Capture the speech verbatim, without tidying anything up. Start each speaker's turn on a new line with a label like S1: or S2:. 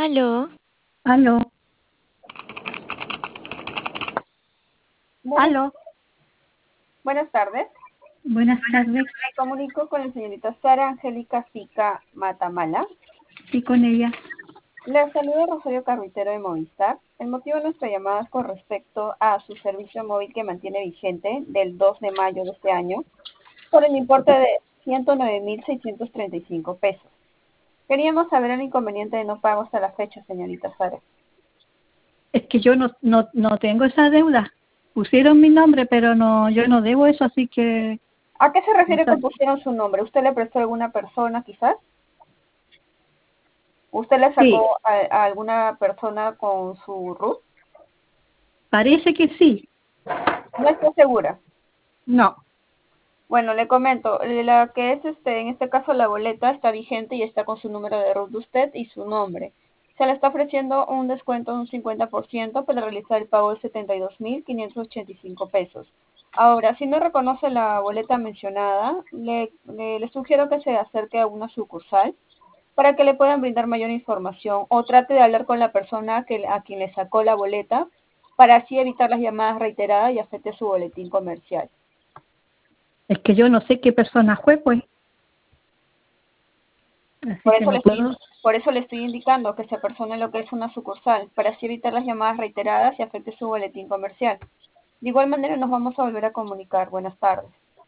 S1: Aló,
S2: Aló,
S3: Buenas,
S2: aló,
S3: buenas tardes.
S2: buenas tardes.
S3: Me comunico con la señorita Sara Angélica Sica Matamala.
S2: Sí, con ella.
S3: Le saluda Rosario Carruitero de Movistar. El motivo de nuestra llamada es con respecto a su servicio móvil que mantiene vigente del dos de mayo de este año por el importe de ciento nueve mil seiscientos treinta y cinco pesos. Queríamos saber el inconveniente de no pago hasta la fecha, señorita Sara.
S2: Es que yo no, no, no tengo esa deuda. Pusieron mi nombre, pero no, yo no debo eso, así que
S3: ¿A qué se
S2: no
S3: refiere
S2: sé.
S3: con pusieron su nombre? ¿Usted le prestó a alguna persona quizás? ¿Usted le
S2: Sí,
S3: sacó a, a alguna persona con su R U T?
S2: parece que sí.
S3: No estoy segura.
S2: No,
S3: Bueno, le comento, la que es este, en este caso la boleta está vigente y está con su número de R U T de usted y su nombre. Se le está ofreciendo un descuento de un cincuenta por ciento para realizar el pago de setenta y dos mil quinientos ochenta y cinco pesos. Ahora, si no reconoce la boleta mencionada, le, le, le sugiero que se acerque a una sucursal para que le puedan brindar mayor información o trate de hablar con la persona que, a quien le sacó la boleta para así evitar las llamadas reiteradas y afecte su boletín comercial.
S2: es que yo no sé qué persona fue, pues. Así
S3: Por
S2: que
S3: eso le
S2: no
S3: estoy,
S2: puedo.
S3: por eso le estoy indicando que se persone lo que es una sucursal, para así evitar las llamadas reiteradas y afecte su boletín comercial. De igual manera nos vamos a volver a comunicar. Buenas tardes.